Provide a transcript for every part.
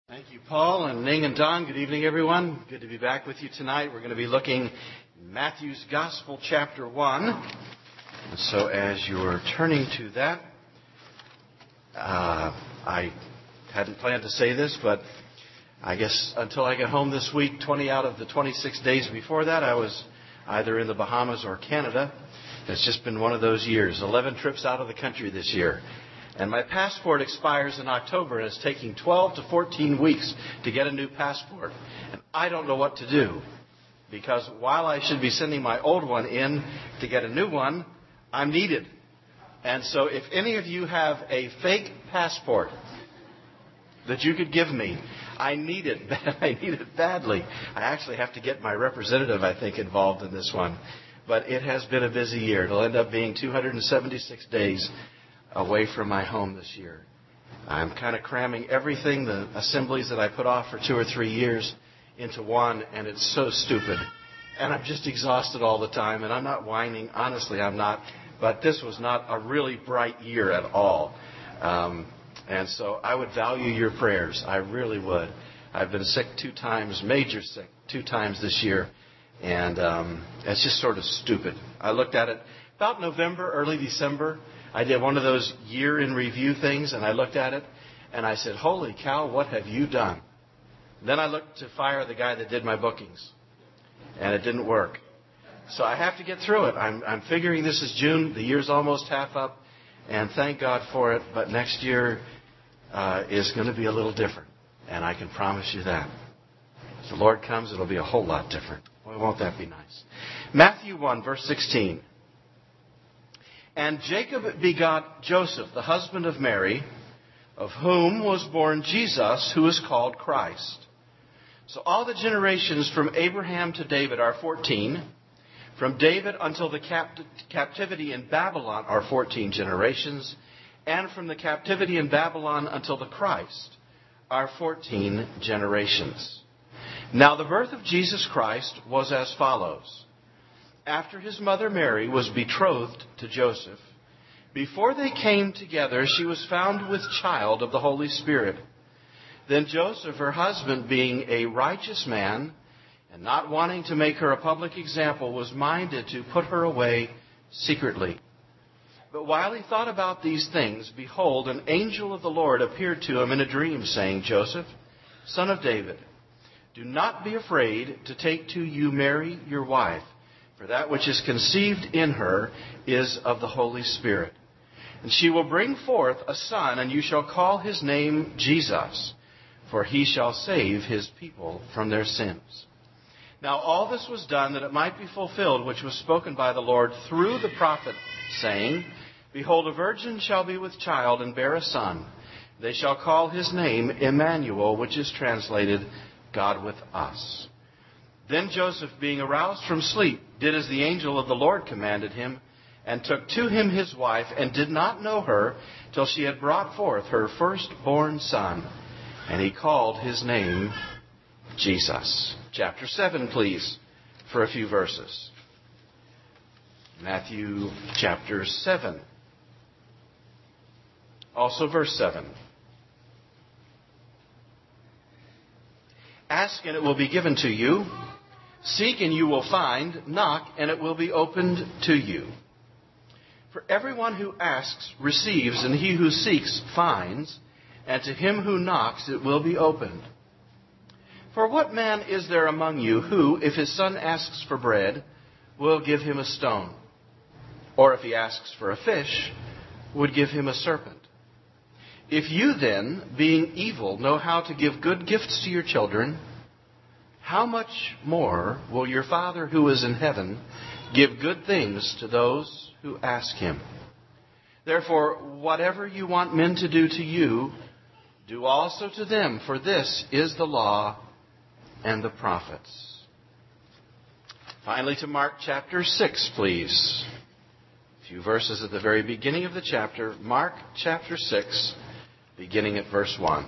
Thank you, Paul and Ning and Don. Good evening, everyone. Good to be back with you tonight. We're going to be looking at Matthew's Gospel, chapter 1. And so as you're turning to that, I hadn't planned to say this, but I guess until I get home this week, 20 out of the 26 days before that, I was either in the Bahamas or Canada. It's just been one of those years. 11 trips out of the country this year. And my passport expires in October, and it's taking 12 to 14 weeks to get a new passport. And I don't know what to do, because while I should be sending my old one in to get a new one, I'm needed. And so if any of you have a fake passport that you could give me, I need it. I need it badly. I actually have to get my representative, I think, involved in this one. But it has been a busy year. It'll end up being 276 days away from my home this year. I'm kind of cramming everything, the assemblies that I put off for 2 or 3 years, into one, and it's so stupid. And I'm just exhausted all the time, and I'm not whining. Honestly, I'm not. But this was not a really bright year at all. And so I would value your prayers. I really would. I've been sick 2 times, major sick, 2 times this year. And it's just sort of stupid. I looked at it about November, early December. I did one of those year in review things, and I looked at it, and I said, holy cow, what have you done? Then I looked to fire the guy that did my bookings, and it didn't work. So I have to get through it. I'm figuring this is June. The year's almost half up, and thank God for it. But next year is going to be a little different, and I can promise you that. If the Lord comes, it'll be a whole lot different. Boy, won't that be nice? Matthew 1, verse 16. And Jacob begot Joseph, the husband of Mary, of whom was born Jesus, who is called Christ. So all the generations from Abraham to David are 14. From David until the captivity in Babylon are 14 generations. And from the captivity in Babylon until the Christ are 14 generations. Now the birth of Jesus Christ was as follows. After his mother Mary was betrothed to Joseph, before they came together, she was found with child of the Holy Spirit. Then Joseph, her husband, being a righteous man, and not wanting to make her a public example, was minded to put her away secretly. But while he thought about these things, behold, an angel of the Lord appeared to him in a dream, saying, Joseph, son of David, do not be afraid to take to you Mary, your wife, for that which is conceived in her is of the Holy Spirit. And she will bring forth a son, and you shall call his name Jesus, for he shall save his people from their sins. Now all this was done that it might be fulfilled, which was spoken by the Lord through the prophet, saying, Behold, a virgin shall be with child and bear a son. They shall call his name Emmanuel, which is translated, God with us. Then Joseph, being aroused from sleep, did as the angel of the Lord commanded him, and took to him his wife, and did not know her till she had brought forth her firstborn son. And he called his name Jesus. Chapter 7, please, for a few verses. Matthew chapter 7. Also verse 7. Ask, and it will be given to you. Seek, and you will find. Knock, and it will be opened to you. For everyone who asks receives, and he who seeks finds, and to him who knocks it will be opened. For what man is there among you who, if his son asks for bread, will give him a stone? Or if he asks for a fish, would give him a serpent? If you then, being evil, know how to give good gifts to your children, how much more will your Father who is in heaven give good things to those who ask him? Therefore, whatever you want men to do to you, do also to them, for this is the law and the prophets. Finally, to Mark chapter 6, please. A few verses at the very beginning of the chapter. Mark chapter 6, beginning at verse 1.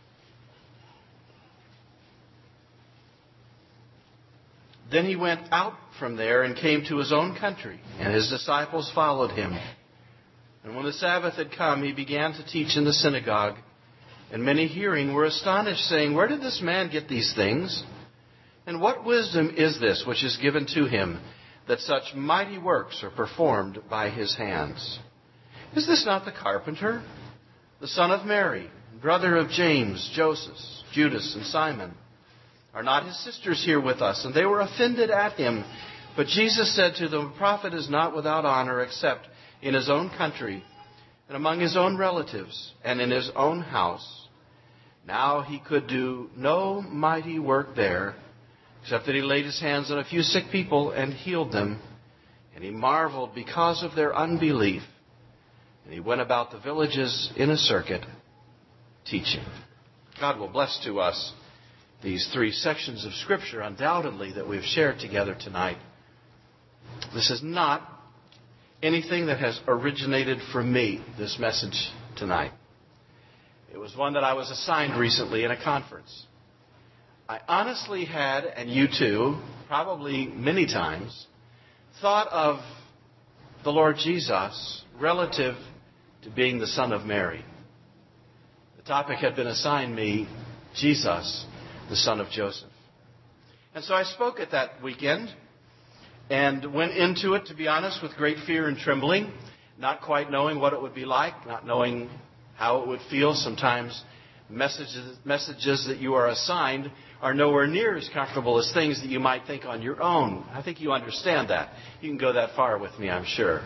Then he went out from there and came to his own country, and his disciples followed him. And when the Sabbath had come, he began to teach in the synagogue, And many hearing were astonished, saying, Where did this man get these things? And what wisdom is this which is given to him, that such mighty works are performed by his hands? Is this not the carpenter, the son of Mary, brother of James, Joseph, Judas, and Simon? Are not his sisters here with us? And they were offended at him. But Jesus said to them, A prophet is not without honor except in his own country, and among his own relatives, and in his own house. Now he could do no mighty work there, except that he laid his hands on a few sick people and healed them. And he marveled because of their unbelief. And he went about the villages in a circuit, teaching. God will bless to us these 3 sections of Scripture, undoubtedly, that we've shared together tonight. This is not anything that has originated from me, this message tonight. It was one that I was assigned recently in a conference. I honestly had, and you too, probably many times, thought of the Lord Jesus relative to being the Son of Mary. The topic had been assigned me, Jesus, the son of Joseph. And so I spoke at that weekend and went into it, to be honest, with great fear and trembling, not quite knowing what it would be like, not knowing how it would feel. Sometimes messages that you are assigned are nowhere near as comfortable as things that you might think on your own. I think you understand that. You can go that far with me, I'm sure.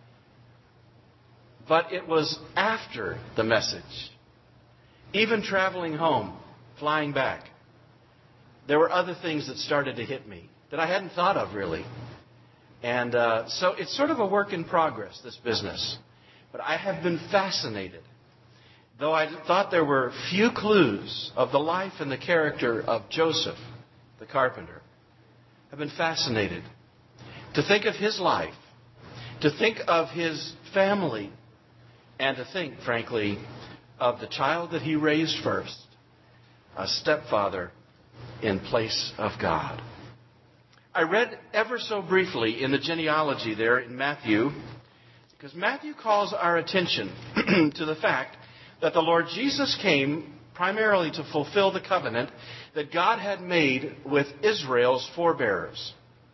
But it was after the message, even traveling home, flying back, there were other things that started to hit me that I hadn't thought of really. And so it's sort of a work in progress, this business. But I have been fascinated. Though I thought there were few clues of the life and the character of Joseph, the carpenter, I've been fascinated to think of his life, to think of his family, and to think, frankly, of the child that he raised first, a stepfather in place of God. I read ever so briefly in the genealogy there in Matthew, because Matthew calls our attention to the fact that the Lord Jesus came primarily to fulfill the covenant that God had made with Israel's forebearers.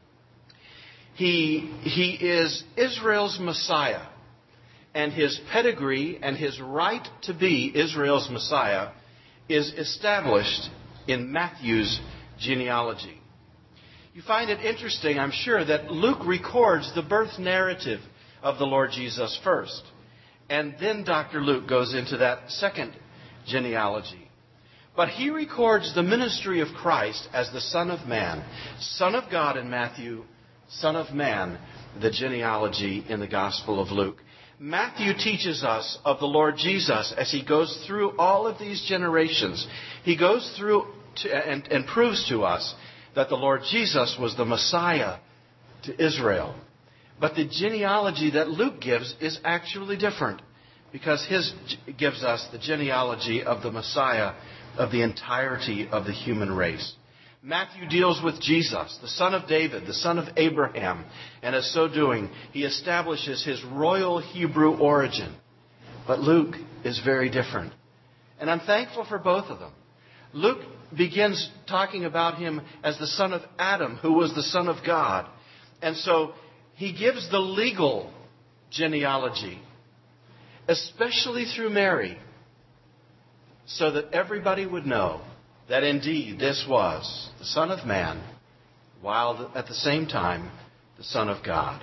He is Israel's Messiah, and his pedigree and his right to be Israel's Messiah is established in Matthew's genealogy. You find it interesting, I'm sure, that Luke records the birth narrative of the Lord Jesus first. And then Dr. Luke goes into that second genealogy. But he records the ministry of Christ as the Son of Man, Son of God in Matthew, Son of Man, the genealogy in the Gospel of Luke. Matthew teaches us of the Lord Jesus as he goes through all of these generations. He goes through and proves to us that the Lord Jesus was the Messiah to Israel. But the genealogy that Luke gives is actually different, because his gives us the genealogy of the Messiah of the entirety of the human race. Matthew deals with Jesus, the son of David, the son of Abraham, and as so doing, he establishes his royal Hebrew origin. But Luke is very different. And I'm thankful for both of them. Luke begins talking about him as the son of Adam, who was the son of God. And so he gives the legal genealogy, especially through Mary, so that everybody would know that indeed this was the Son of Man, while at the same time the Son of God.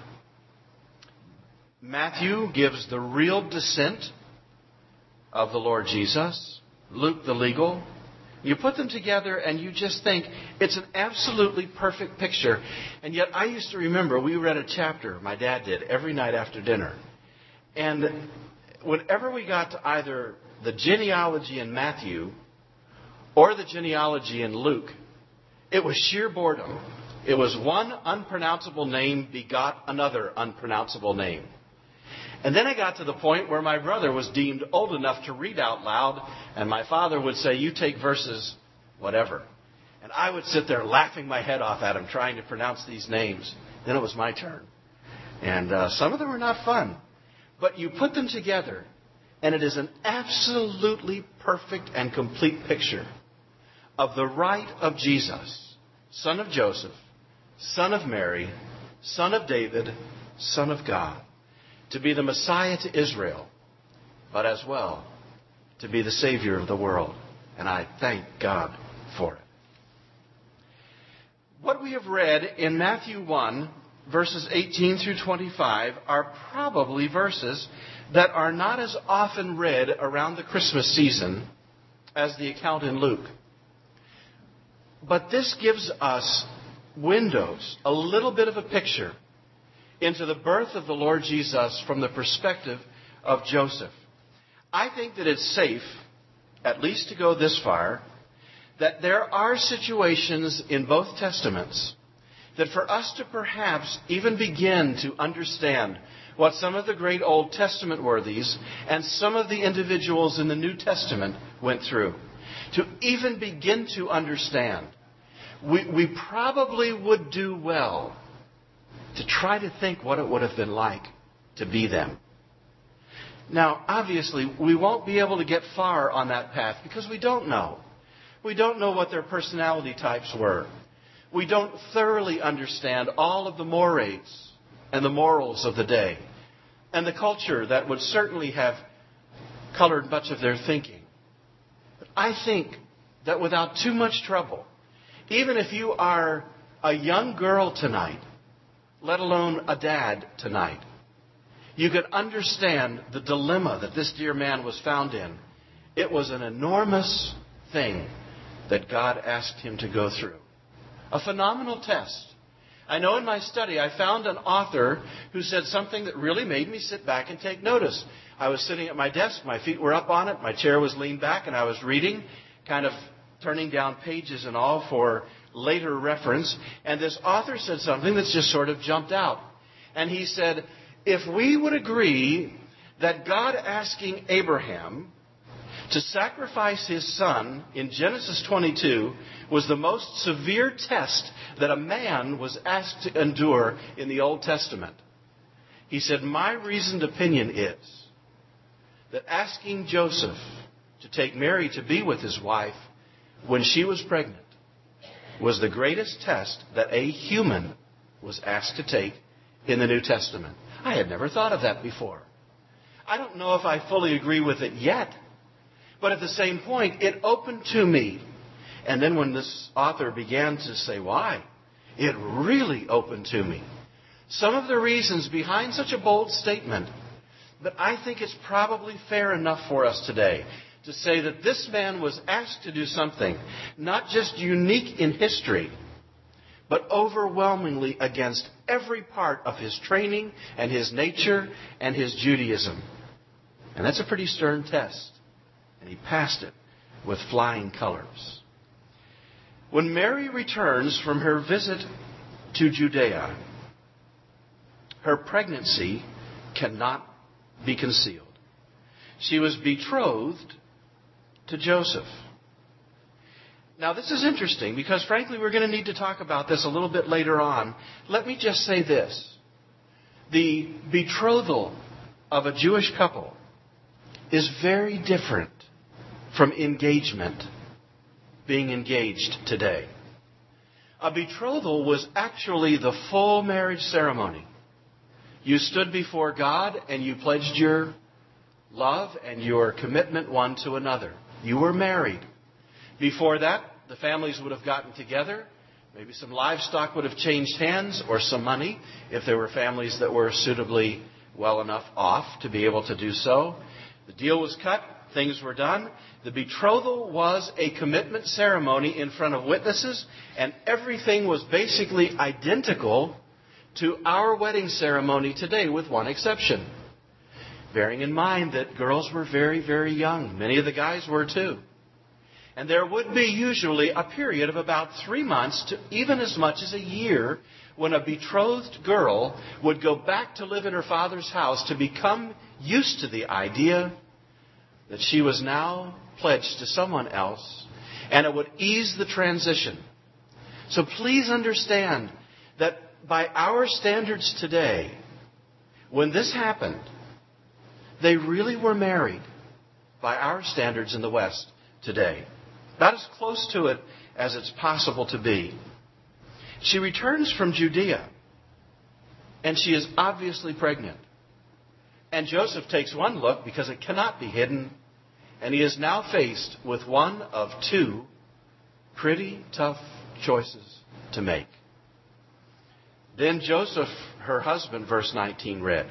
Matthew gives the real descent of the Lord Jesus, Luke the legal. You put them together and you just think it's an absolutely perfect picture. And yet I used to remember we read a chapter, my dad did, every night after dinner. And whenever we got to either the genealogy in Matthew or the genealogy in Luke, it was sheer boredom. It was one unpronounceable name begot another unpronounceable name. And then I got to the point where my brother was deemed old enough to read out loud, and my father would say, you take verses, whatever. And I would sit there laughing my head off at him, trying to pronounce these names. Then it was my turn. And some of them were not fun. But you put them together, And it is an absolutely perfect and complete picture of the right of Jesus, son of Joseph, son of Mary, son of David, son of God, to be the Messiah to Israel, but as well to be the Savior of the world. And I thank God for it. What we have read in Matthew 1, verses 18 through 25, are probably verses that are not as often read around the Christmas season as the account in Luke. But this gives us windows, a little bit of a picture into the birth of the Lord Jesus from the perspective of Joseph. I think that it's safe, at least to go this far, that there are situations in both Testaments that for us to perhaps even begin to understand what some of the great Old Testament worthies and some of the individuals in the New Testament went through, to even begin to understand, we probably would do well to try to think what it would have been like to be them. Now, obviously, we won't be able to get far on that path because we don't know. We don't know what their personality types were. We don't thoroughly understand all of the mores and the morals of the day and the culture that would certainly have colored much of their thinking. But I think that without too much trouble, even if you are a young girl tonight, let alone a dad tonight, you could understand the dilemma that this dear man was found in. It was an enormous thing that God asked him to go through. A phenomenal test. I know in my study I found an author who said something that really made me sit back and take notice. I was sitting at my desk, my feet were up on it, my chair was leaned back, and I was reading, kind of turning down pages and all for later reference. And this author said something that's just sort of jumped out. And he said, if we would agree that God asking Abraham to sacrifice his son in Genesis 22 was the most severe test that a man was asked to endure in the Old Testament, he said, my reasoned opinion is that asking Joseph to take Mary to be with his wife when she was pregnant was the greatest test that a human was asked to take in the New Testament. I had never thought of that before. I don't know if I fully agree with it yet, but at the same point, it opened to me. And then when this author began to say why, it really opened to me some of the reasons behind such a bold statement. But I think it's probably fair enough for us today to say that this man was asked to do something not just unique in history, but overwhelmingly against every part of his training and his nature and his Judaism. And that's a pretty stern test. And he passed it with flying colors. When Mary returns from her visit to Judea, her pregnancy cannot be concealed. She was betrothed to Joseph. Now, this is interesting because, frankly, we're going to need to talk about this a little bit later on. Let me just say this. The betrothal of a Jewish couple is very different from engagement, being engaged today. A betrothal was actually the full marriage ceremony. You stood before God and you pledged your love and your commitment one to another. You were married. Before that, the families would have gotten together. Maybe some livestock would have changed hands or some money if there were families that were suitably well enough off to be able to do so. The deal was cut. Things were done. The betrothal was a commitment ceremony in front of witnesses, and everything was basically identical to our wedding ceremony today, with one exception. Bearing in mind that girls were very, very young. Many of the guys were too. And there would be usually a period of about 3 months to even as much as a year when a betrothed girl would go back to live in her father's house to become used to the idea that she was now pledged to someone else, and it would ease the transition. So please understand that by our standards today, when this happened, they really were married. by our standards in the West today. About as close to it as it's possible to be. She returns from Judea, and she is obviously pregnant. And Joseph takes one look because it cannot be hidden, and he is now faced with one of two pretty tough choices to make. Then Joseph, her husband, verse 19 read,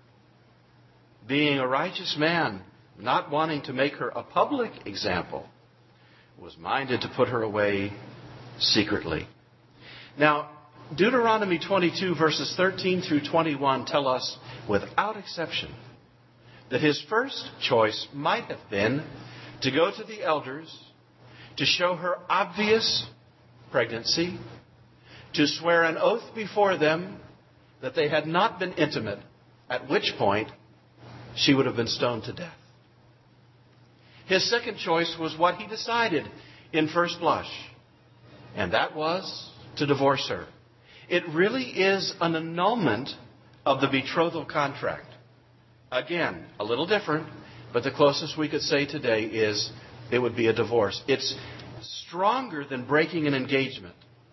being a righteous man, not wanting to make her a public example, was minded to put her away secretly. Now, Deuteronomy 22 verses 13 through 21 tell us without exception that his first choice might have been to go to the elders to show her obvious pregnancy, to swear an oath before them that they had not been intimate, at which point she would have been stoned to death. His second choice was what he decided in first blush, and that was to divorce her. It really is an annulment of the betrothal contract. Again, a little different, but the closest we could say today is it would be a divorce. It's stronger than breaking an engagement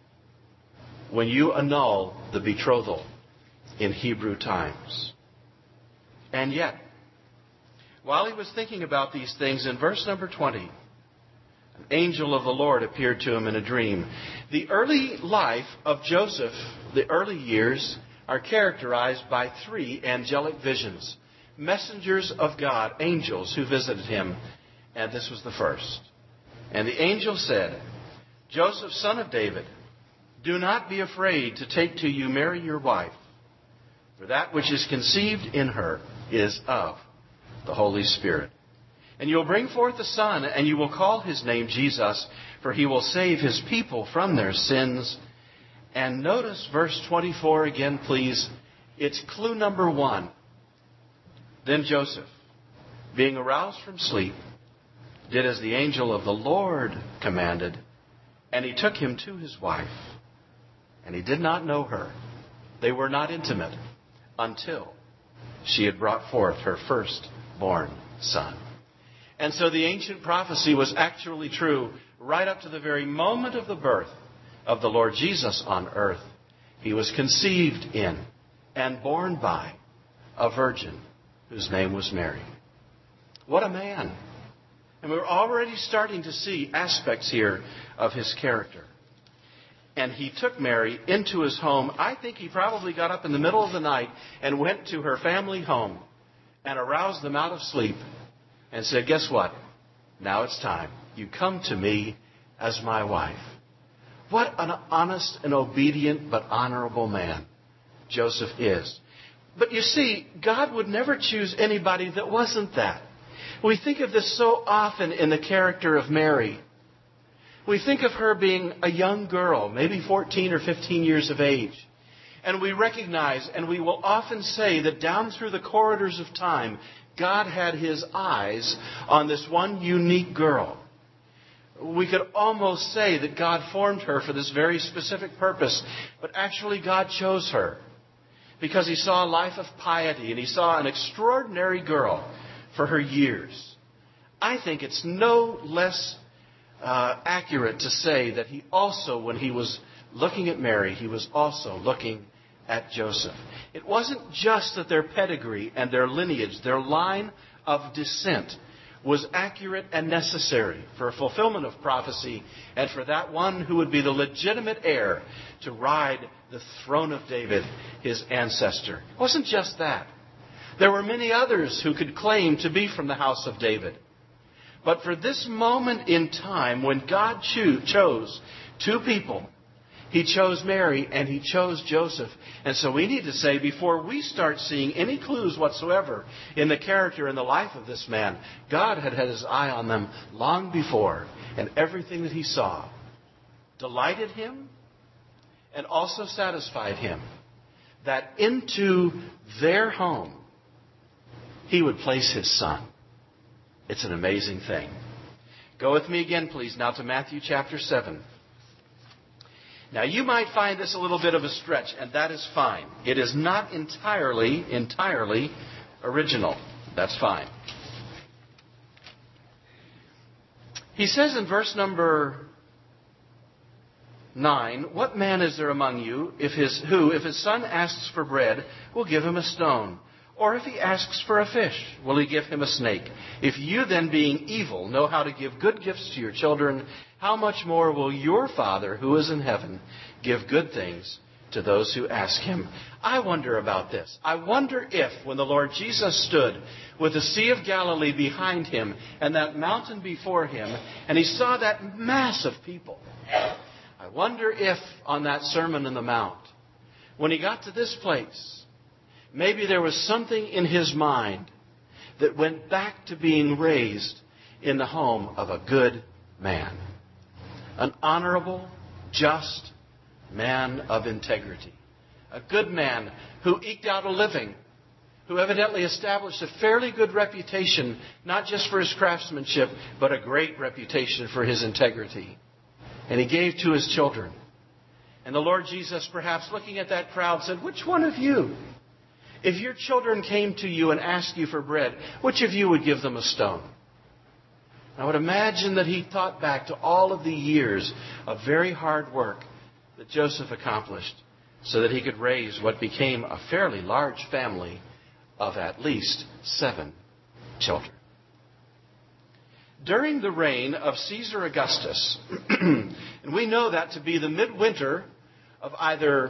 when you annul the betrothal in Hebrew times. And yet, while he was thinking about these things, in verse number 20, an angel of the Lord appeared to him in a dream. The early life of Joseph, the early years, are characterized by three angelic visions. Messengers of God, angels who visited him, and this was the first. And the angel said, Joseph, son of David, do not be afraid to take to you Mary your wife, for that which is conceived in her is of the Holy Spirit. And you will bring forth a son, and you will call his name Jesus, for he will save his people from their sins. And notice verse 24 again, please. It's clue number one. Then Joseph, being aroused from sleep, did as the angel of the Lord commanded, and he took him to his wife. And he did not know her. They were not intimate until she had brought forth her firstborn son. And so the ancient prophecy was actually true right up to the very moment of the birth of the Lord Jesus on earth. He was conceived in and born by a virgin whose name was Mary. What a man. And we're already starting to see aspects here of his character. And he took Mary into his home. I think he probably got up in the middle of the night and went to her family home and aroused them out of sleep and said, guess what? Now it's time. You come to me as my wife. What an honest and obedient but honorable man Joseph is. But you see, God would never choose anybody that wasn't that. We think of this so often in the character of Mary. We think of her being a young girl, maybe 14 or 15 years of age. And we recognize, and we will often say that down through the corridors of time, God had his eyes on this one unique girl. We could almost say that God formed her for this very specific purpose. But actually God chose her because he saw a life of piety and he saw an extraordinary girl for her years. I think it's no less accurate to say that he also, when he was looking at Mary, he was also looking at Joseph. It wasn't just that their pedigree and their lineage, their line of descent was accurate and necessary for a fulfillment of prophecy and for that one who would be the legitimate heir to ride the throne of David, his ancestor. It wasn't just that. There were many others who could claim to be from the house of David. But for this moment in time, when God chose two people, he chose Mary and he chose Joseph. And so we need to say, before we start seeing any clues whatsoever in the character and the life of this man, God had his eye on them long before. And everything that he saw delighted him and also satisfied him that into their home he would place his son. It's an amazing thing. Go with me again, please, now to Matthew chapter 7. Now, you might find this a little bit of a stretch, and that is fine. It is not entirely original. That's fine. He says in verse number 9, what man is there among you if his son asks for bread, will give him a stone? Or if he asks for a fish, will he give him a snake? If you then, being evil, know how to give good gifts to your children, how much more will your Father who is in heaven give good things to those who ask him? I wonder about this. I wonder if when the Lord Jesus stood with the Sea of Galilee behind him and that mountain before him, and he saw that mass of people, I wonder if on that Sermon on the Mount, when he got to this place, maybe there was something in his mind that went back to being raised in the home of a good man. An honorable, just man of integrity. A good man who eked out a living, who evidently established a fairly good reputation, not just for his craftsmanship, but a great reputation for his integrity. And he gave to his children. And the Lord Jesus, perhaps looking at that crowd, said, which one of you, if your children came to you and asked you for bread, which of you would give them a stone? I would imagine that he thought back to all of the years of very hard work that Joseph accomplished so that he could raise what became a fairly large family of at least 7 children. During the reign of Caesar Augustus, and we know that to be the midwinter of either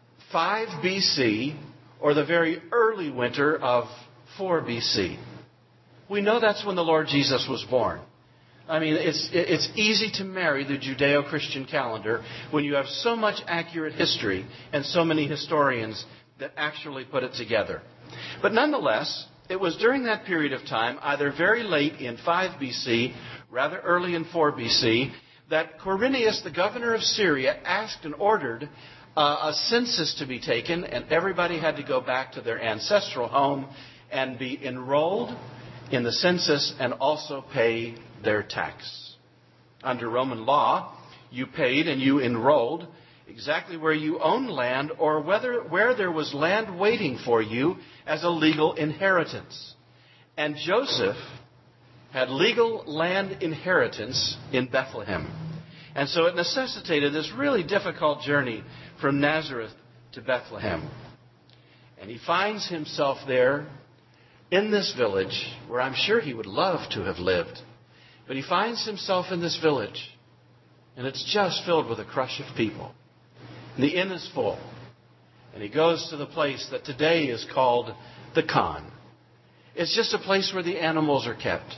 5 BC or the very early winter of 4 BC. We know that's when the Lord Jesus was born. I mean, it's easy to marry the Judeo-Christian calendar when you have so much accurate history and so many historians that actually put it together. But nonetheless, it was during that period of time, either very late in 5 BC, rather early in 4 BC, that Quirinius, the governor of Syria, asked and ordered a census to be taken, and everybody had to go back to their ancestral home and be enrolled in the census and also pay their tax. Under Roman law, you paid and you enrolled exactly where you owned land or where there was land waiting for you as a legal inheritance. And Joseph had legal land inheritance in Bethlehem. And so it necessitated this really difficult journey from Nazareth to Bethlehem. And he finds himself there in this village where I'm sure he would love to have lived. But he finds himself in this village, and it's just filled with a crush of people. And the inn is full. And he goes to the place that today is called the Khan. It's just a place where the animals are kept.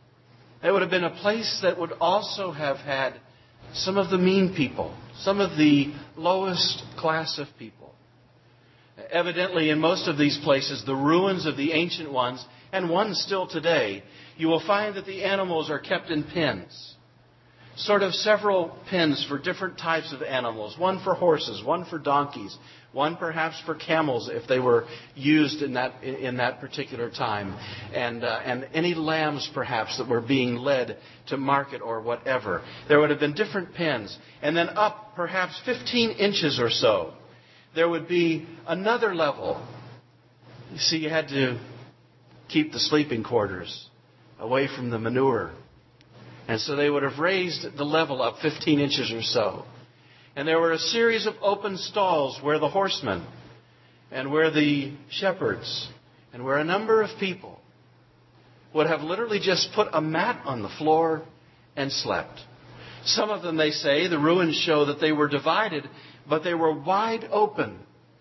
It would have been a place that would also have had some of the mean people, some of the lowest class of people. Evidently, in most of these places, the ruins of the ancient ones, and one still today, you will find that the animals are kept in pens. Sort of several pens for different types of animals. One for horses, one for donkeys, one perhaps for camels if they were used in that particular time, and any lambs perhaps that were being led to market or whatever. There would have been different pens. And then up perhaps 15 inches or so, there would be another level. You see, you had to keep the sleeping quarters away from the manure. And so they would have raised the level up 15 inches or so. And there were a series of open stalls where the horsemen and where the shepherds and where a number of people would have literally just put a mat on the floor and slept. Some of them, they say, the ruins show that they were divided, but they were wide open.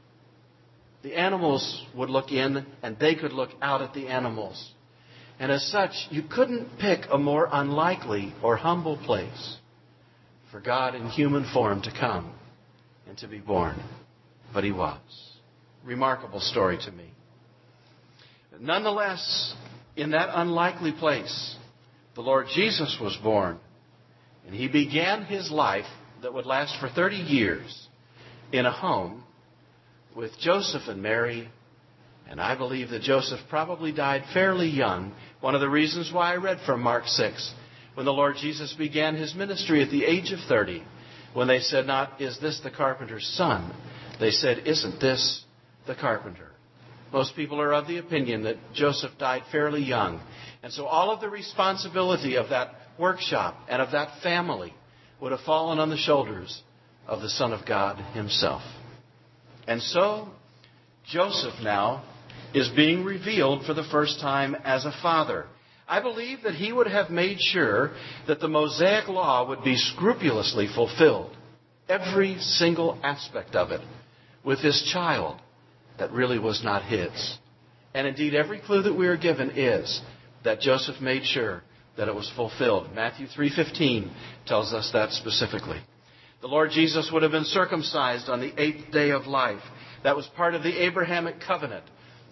The animals would look in and they could look out at the animals. And as such, you couldn't pick a more unlikely or humble place for God in human form to come and to be born. But he was. Remarkable story to me. But nonetheless, in that unlikely place, the Lord Jesus was born. And he began his life that would last for 30 years in a home with Joseph and Mary. And I believe that Joseph probably died fairly young. One of the reasons why I read from Mark 6, when the Lord Jesus began his ministry at the age of 30, when they said not, is this the carpenter's son? They said, isn't this the carpenter? Most people are of the opinion that Joseph died fairly young. And so all of the responsibility of that workshop and of that family would have fallen on the shoulders of the Son of God himself. And so, Joseph now is being revealed for the first time as a father. I believe that he would have made sure that the Mosaic law would be scrupulously fulfilled, every single aspect of it, with this child that really was not his. And indeed, every clue that we are given is that Joseph made sure that it was fulfilled. Matthew 3:15 tells us that specifically. The Lord Jesus would have been circumcised on the 8th day of life. That was part of the Abrahamic covenant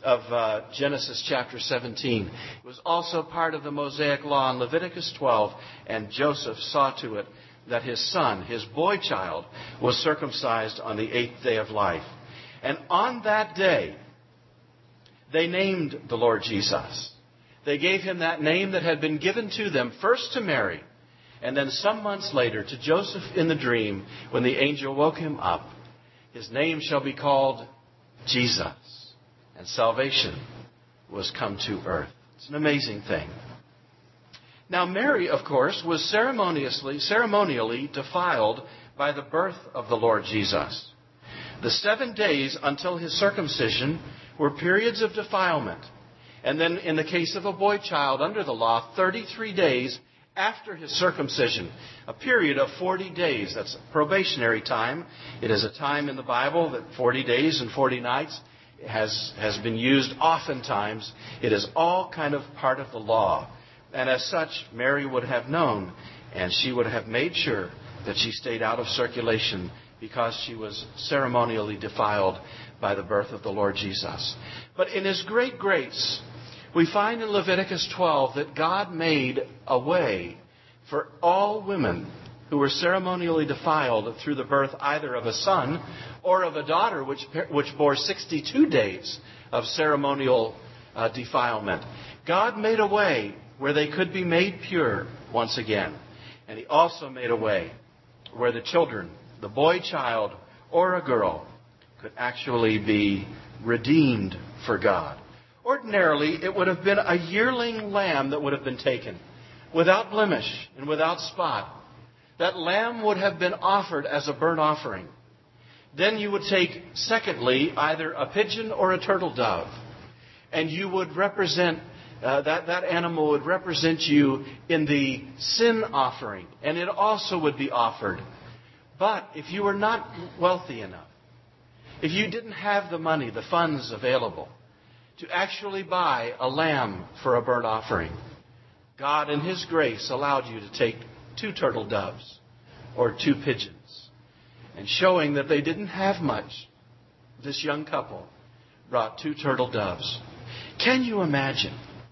of Genesis chapter 17. It was also part of the Mosaic law in Leviticus 12, and Joseph saw to it that his son, his boy child, was circumcised on the 8th day of life. And on that day, they named the Lord Jesus. They gave him that name that had been given to them, first to Mary, and then some months later to Joseph in the dream when the angel woke him up. His name shall be called Jesus, and salvation was come to earth. It's an amazing thing. Now Mary, of course, was ceremonially defiled by the birth of the Lord Jesus. The 7 days until his circumcision were periods of defilement. And then in the case of a boy child under the law, 33 days after his circumcision, a period of 40 days. That's probationary time. It is a time in the Bible that 40 days and 40 nights has been used oftentimes. It is all kind of part of the law. And as such, Mary would have known, and she would have made sure that she stayed out of circulation because she was ceremonially defiled by the birth of the Lord Jesus. But in his great grace, we find in Leviticus 12 that God made a way for all women who were ceremonially defiled through the birth either of a son or of a daughter, which bore 62 days of ceremonial defilement. God made a way where they could be made pure once again. And he also made a way where the children, the boy child or a girl, could actually be redeemed for God. Ordinarily, it would have been a yearling lamb that would have been taken, without blemish and without spot. That lamb would have been offered as a burnt offering. Then you would take, secondly, either a pigeon or a turtle dove, and you would represent that animal would represent you in the sin offering, and it also would be offered. But if you were not wealthy enough, if you didn't have the money, the funds available to actually buy a lamb for a burnt offering, God in his grace allowed you to take 2 turtle doves or 2 pigeons. And showing that they didn't have much, this young couple brought 2 turtle doves. Can you imagine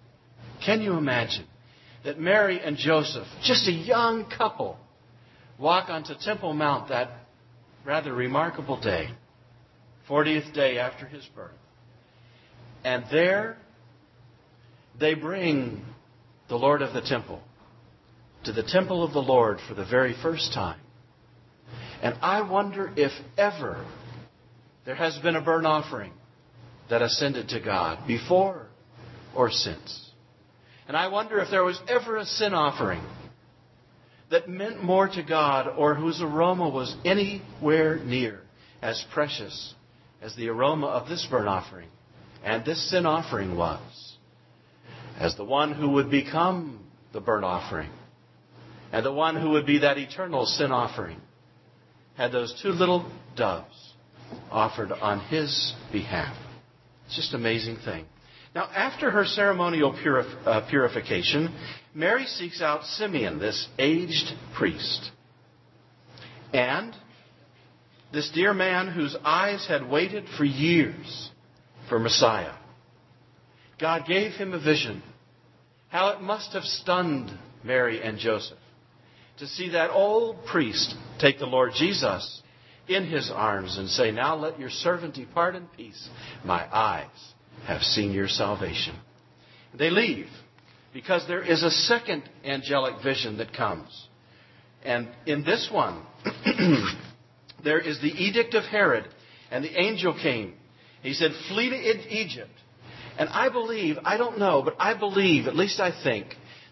that Mary and Joseph, just a young couple, walk onto Temple Mount that rather remarkable day, 40th day after his birth. And there they bring the Lord of the temple to the temple of the Lord for the very first time. And I wonder if ever there has been a burnt offering that ascended to God, before or since. And I wonder if there was ever a sin offering that meant more to God, or whose aroma was anywhere near as precious as the aroma of this burnt offering and this sin offering was, as the one who would become the burnt offering and the one who would be that eternal sin offering had those 2 little doves offered on his behalf. It's just an amazing thing. Now, after her ceremonial purification, Mary seeks out Simeon, this aged priest. And this dear man whose eyes had waited for years for Messiah. God gave him a vision. How it must have stunned Mary and Joseph to see that old priest take the Lord Jesus in his arms and say, "Now let your servant depart in peace. My eyes have seen your salvation." They leave because there is a second angelic vision that comes. And in this one, there is the edict of Herod, and the angel came. He said, "Flee to Egypt." And I believe, I don't know, but I believe, at least I think,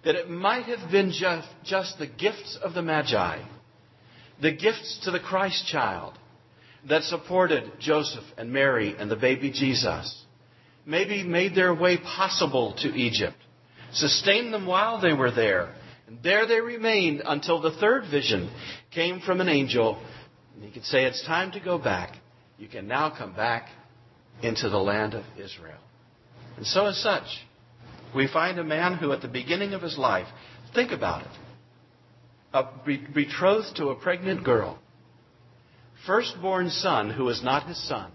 that it might have been just the gifts of the Magi, the gifts to the Christ child that supported Joseph and Mary and the baby Jesus, maybe made their way possible to Egypt, sustained them while they were there, and there they remained until the third vision came from an angel. And he could say, it's time to go back. You can now come back into the land of Israel. And so as such, we find a man who at the beginning of his life, think about it, betrothed to a pregnant girl, firstborn son who is not his son,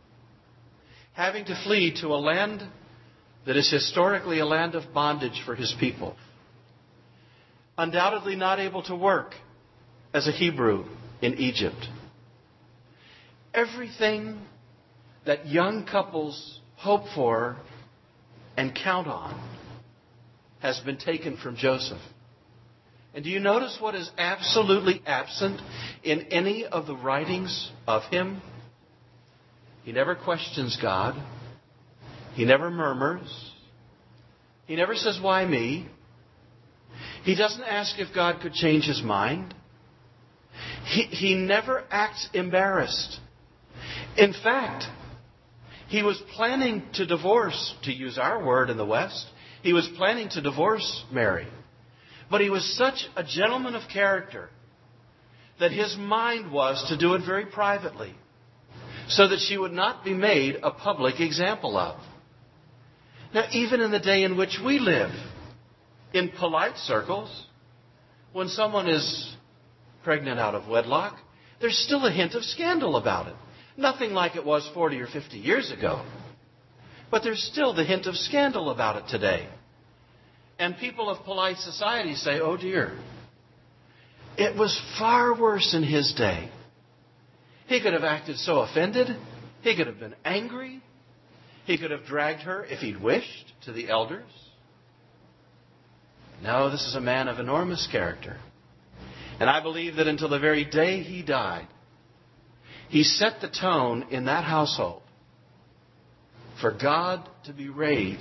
having to flee to a land that is historically a land of bondage for his people, undoubtedly not able to work as a Hebrew in Egypt. Everything that young couples hope for and count on has been taken from Joseph. And do you notice what is absolutely absent in any of the writings of him? He never questions God. He never murmurs. He never says, why me? He doesn't ask if God could change his mind. He never acts embarrassed. In fact, he was planning to divorce, to use our word in the West, he was planning to divorce Mary. But he was such a gentleman of character that his mind was to do it very privately, so that she would not be made a public example of. Now, even in the day in which we live, in polite circles, when someone is pregnant out of wedlock, there's still a hint of scandal about it. Nothing like it was 40 or 50 years ago. But there's still the hint of scandal about it today. And people of polite society say, oh dear, it was far worse in his day. He could have acted so offended. He could have been angry. He could have dragged her, if he'd wished, to the elders. No, this is a man of enormous character. And I believe that until the very day he died, he set the tone in that household for God to be raised.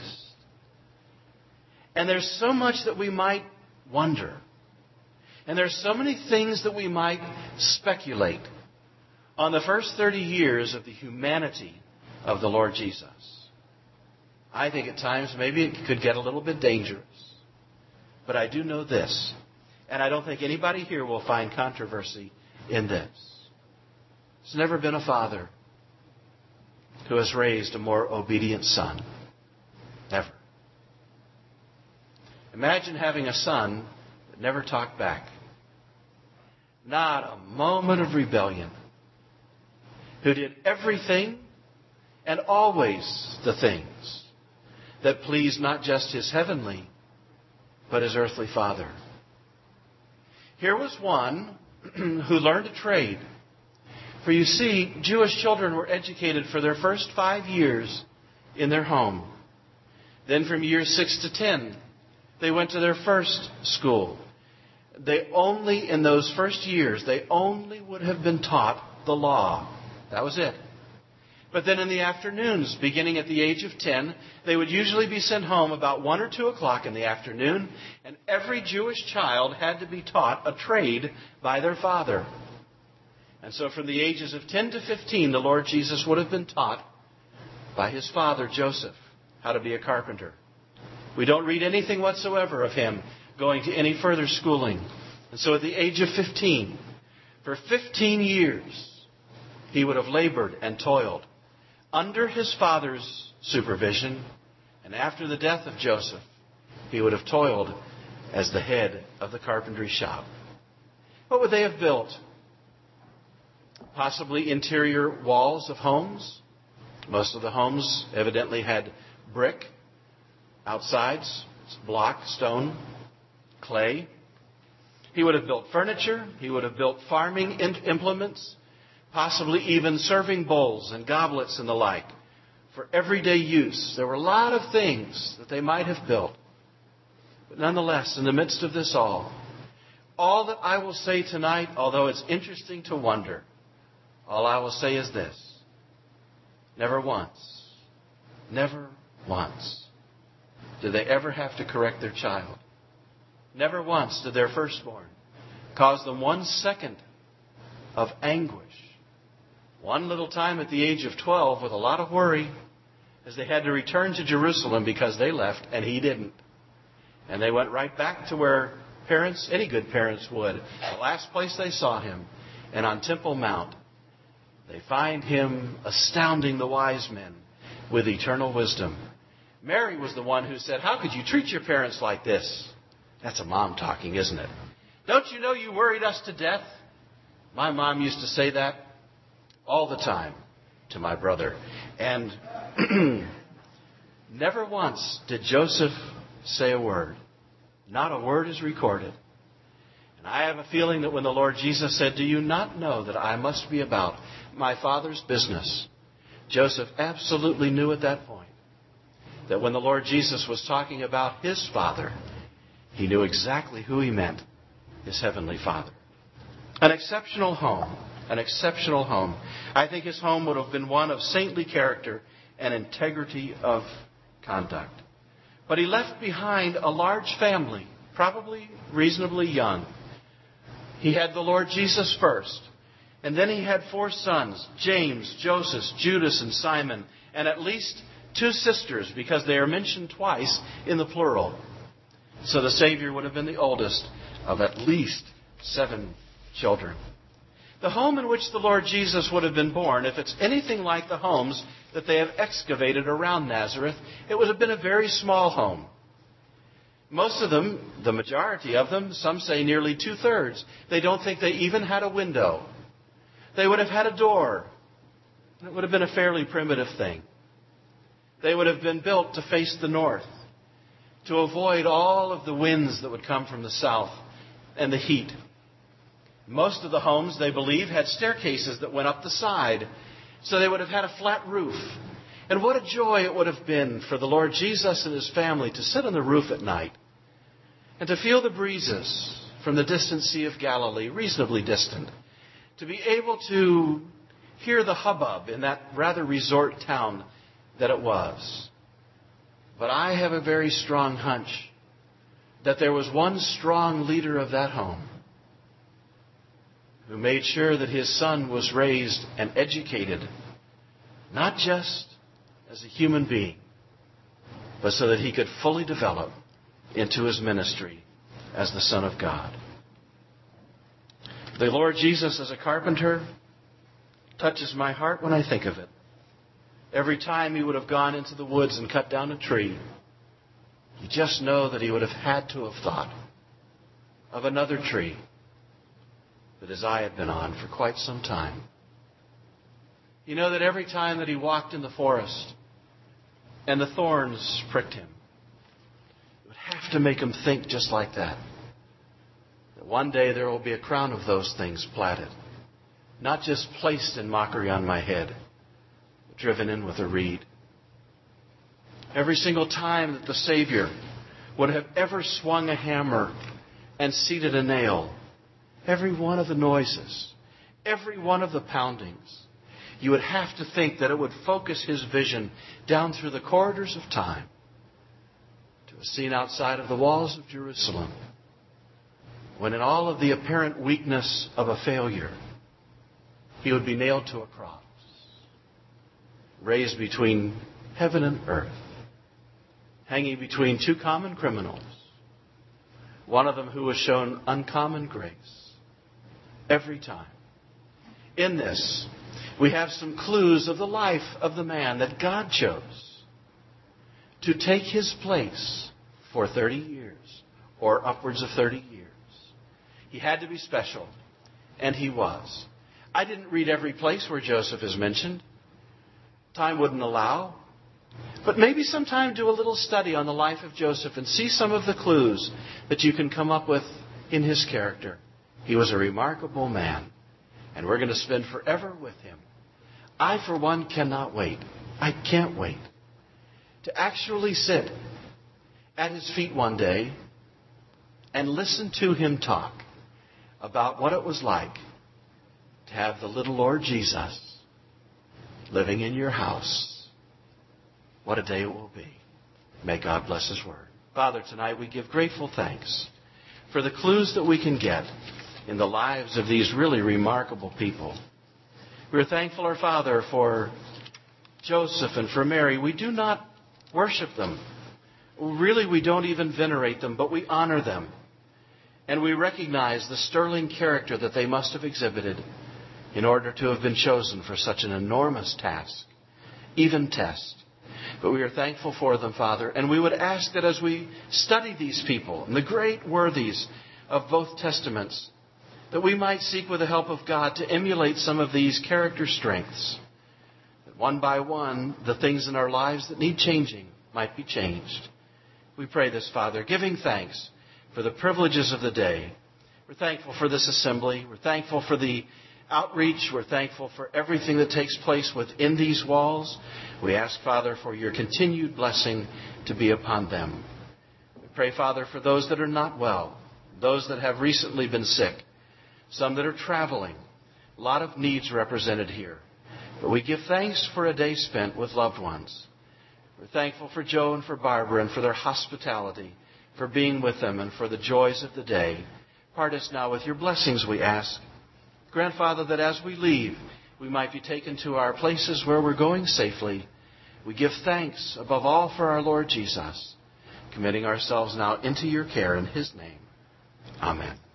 And there's so much that we might wonder. And there's so many things that we might speculate on the first 30 years of the humanity of the Lord Jesus. I think at times maybe it could get a little bit dangerous. But I do know this, and I don't think anybody here will find controversy in this. There's never been a father who has raised a more obedient son. Never. Imagine having a son that never talked back. Not a moment of rebellion. Who did everything and always the things that pleased not just his heavenly, but his earthly father. Here was one who learned a trade. For you see, Jewish children were educated for their first 5 years in their home. Then from years 6 to 10, they went to their first school. In those first years, they only would have been taught the law. That was it. But then in the afternoons, beginning at the age of 10, they would usually be sent home about 1 or 2 o'clock in the afternoon, and every Jewish child had to be taught a trade by their father. And so from the ages of 10 to 15, the Lord Jesus would have been taught by his father, Joseph, how to be a carpenter. We don't read anything whatsoever of him going to any further schooling. And so at the age of 15, for 15 years, he would have labored and toiled under his father's supervision. And after the death of Joseph, he would have toiled as the head of the carpentry shop. What would they have built? Possibly interior walls of homes. Most of the homes evidently had brick. Outsides, block, stone, clay. He would have built furniture. He would have built farming implements. Possibly even serving bowls and goblets and the like for everyday use. There were a lot of things that they might have built. But nonetheless, in the midst of this all that I will say tonight, although it's interesting to wonder, all I will say is this. Never once did they ever have to correct their child. Never once did their firstborn cause them 1 second of anguish. One little time at the age of 12 with a lot of worry as they had to return to Jerusalem because they left and he didn't. And they went right back to where parents, any good parents would. The last place they saw him, and on Temple Mount, they find him astounding the wise men with eternal wisdom. Mary was the one who said, "How could you treat your parents like this?" That's a mom talking, isn't it? "Don't you know you worried us to death?" My mom used to say that all the time to my brother. And never once did Joseph say a word. Not a word is recorded. And I have a feeling that when the Lord Jesus said, "Do you not know that I must be about my Father's business?" Joseph absolutely knew at that point that when the Lord Jesus was talking about his Father, he knew exactly who he meant, his Heavenly Father. An exceptional home. An exceptional home. I think his home would have been one of saintly character and integrity of conduct. But he left behind a large family, probably reasonably young. He had the Lord Jesus first. And then he had 4 sons, James, Joseph, Judas, and Simon, and at least 2 sisters, because they are mentioned twice in the plural. So the Savior would have been the oldest of at least 7 children. The home in which the Lord Jesus would have been born, if it's anything like the homes that they have excavated around Nazareth, it would have been a very small home. Most of them, the majority of them, some say nearly 2/3, they don't think they even had a window. They would have had a door. It would have been a fairly primitive thing. They would have been built to face the north, to avoid all of the winds that would come from the south and the heat. Most of the homes, they believe, had staircases that went up the side, so they would have had a flat roof. And what a joy it would have been for the Lord Jesus and his family to sit on the roof at night and to feel the breezes from the distant Sea of Galilee, reasonably distant, to be able to hear the hubbub in that rather resort town that it was. But I have a very strong hunch that there was one strong leader of that home who made sure that his son was raised and educated, not just as a human being, but so that he could fully develop into his ministry as the Son of God. The Lord Jesus as a carpenter touches my heart when I think of it. Every time he would have gone into the woods and cut down a tree, you just know that he would have had to have thought of another tree that his eye had been on for quite some time. You know that every time that he walked in the forest and the thorns pricked him, it would have to make him think just like that. That one day there will be a crown of those things platted, not just placed in mockery on my head, but driven in with a reed. Every single time that the Savior would have ever swung a hammer and seated a nail, every one of the noises, every one of the poundings, you would have to think that it would focus his vision down through the corridors of time to a scene outside of the walls of Jerusalem, when in all of the apparent weakness of a failure, he would be nailed to a cross, raised between heaven and earth, hanging between 2 common criminals, one of them who was shown uncommon grace every time. In this, we have some clues of the life of the man that God chose to take his place for 30 years or upwards of 30 years. He had to be special, and he was. I didn't read every place where Joseph is mentioned. Time wouldn't allow. But maybe sometime do a little study on the life of Joseph and see some of the clues that you can come up with in his character. He was a remarkable man, and we're going to spend forever with him. I, for one, cannot wait. I can't wait to actually sit at his feet one day and listen to him talk about what it was like to have the little Lord Jesus living in your house. What a day it will be. May God bless his word. Father, tonight we give grateful thanks for the clues that we can get in the lives of these really remarkable people. We're thankful, our Father, for Joseph and for Mary. We do not worship them. Really, we don't even venerate them, but we honor them. And we recognize the sterling character that they must have exhibited in order to have been chosen for such an enormous task, even test. But we are thankful for them, Father, and we would ask that as we study these people and the great worthies of both Testaments, that we might seek with the help of God to emulate some of these character strengths, that one by one, the things in our lives that need changing might be changed. We pray this, Father, giving thanks for the privileges of the day. We're thankful for this assembly. We're thankful for the outreach. We're thankful for everything that takes place within these walls. We ask, Father, for your continued blessing to be upon them. We pray, Father, for those that are not well, those that have recently been sick, some that are traveling. A lot of needs represented here. But we give thanks for a day spent with loved ones. We're thankful for Joe and for Barbara and for their hospitality, for being with them and for the joys of the day. Part us now with your blessings, we ask. Grant, Father, that as we leave, we might be taken to our places where we're going safely. We give thanks above all for our Lord Jesus, committing ourselves now into your care in his name. Amen.